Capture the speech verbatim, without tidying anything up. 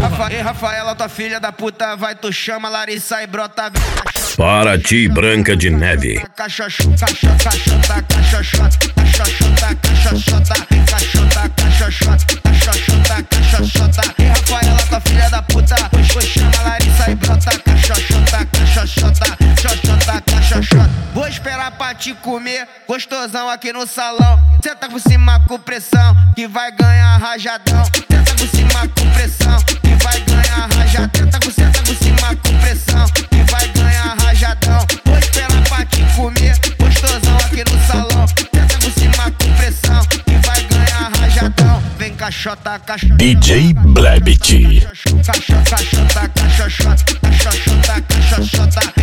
Rafa, ei, Rafaela, tua filha da puta, vai, tu chama Larissa e brota. Paraty, Branca de Neve. Caixoxota, caixoxota, caixoxota, caixoxota, caixoxota, caixoxota, caixoxota, caixoxota, caixoxota. Ei, Rafaela, tua filha da puta, pois chama Larissa e brota. Caixoxota, caixoxota, caixoxota, caixoxota. Vou esperar pra te comer, gostosão aqui no salão. Senta por cima com pressão, que vai ganhar rajadão. Senta por cima com pressão, que vai ganhar rajadão. Senta por, senta por cima com pressão, que vai ganhar rajadão. Vou esperar pra te comer, gostosão aqui no salão. Senta por cima com pressão, que vai ganhar rajadão. Vem caixota, caixota, D J Blebit. Caixota, caixota, caixota, caixota, caixota, caixota.